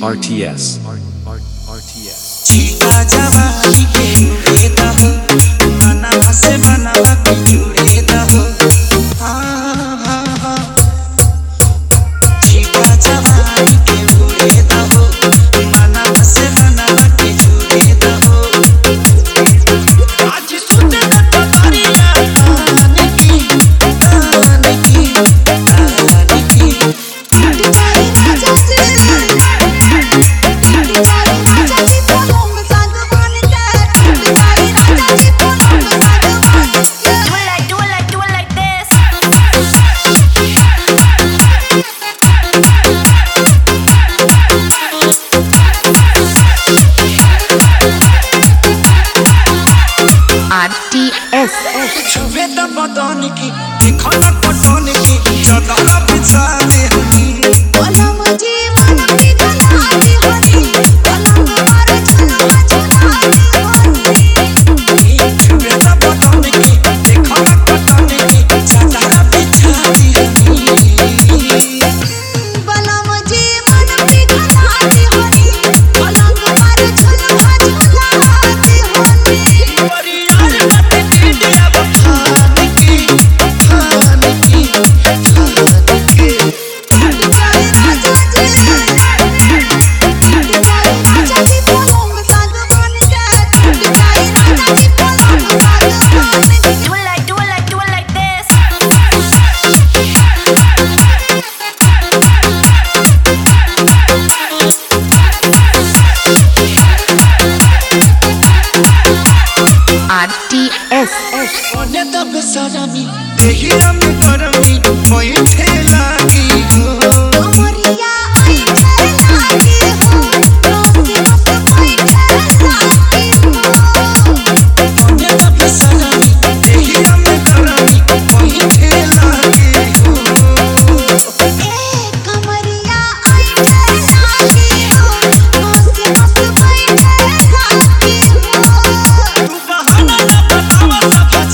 RTS. चीता जवानी के उड़े दहो, मनवा से मनवा के जुड़े दहो। हाँ हाँ हाँ। चीता जवानी के उड़े दहो, मनवा से मनवा के जुड़े दहो। आज सुते न करिया ताने की ताने की ताने की। टूट जाए राजा जी, टूट जाए राजा जी पलंग सागवान के, टूट जाए राजा जी पलंग सागवान के। Do it like this. RTS. छुवे त बदन की दिखो न पटन की चदर बिछा दे हनी। पलंग जी मन की गलाती हनी, पलंग मारे छुना छुनाती हनी। छुवे त बदन की दिखो न पटन की चदर बिछा दे हनी। पलंग जी मन की गलाती हनी, पलंग मारे छुना छुनाती हनी। परियार कटे टिडिया बखान की खान की खान की। टूट जाए राजा जी, टूट जाए राजा जी पलंग सागवान के, टूट जाए राजा जी पलंग सागवान के। Do it like this. RTS. ओने दब सलामी देहिया में गरमी मोई ठेलागी हो। कमरिया आई ठेलागी हो, रोसी मत बैठे लागी हो। ओने दब सलामी देहिया में गरमी मोई ठेलागी हो। ए कमरिया आई ठेलागी हो, रोसी मत बैठे लागी हो। तू बहाना न बतावा सब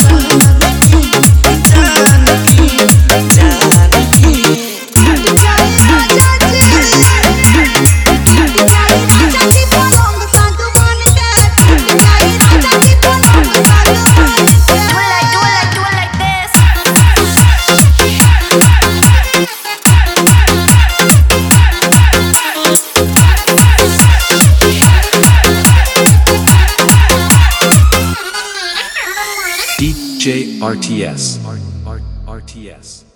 जान की जान की। टूट जाए राजा जी, टूट जाए राजा जी पलंग सागवान के, टूट जाए राजा जी पलंग सागवान के। Do it like this. DJ RTS. RTS.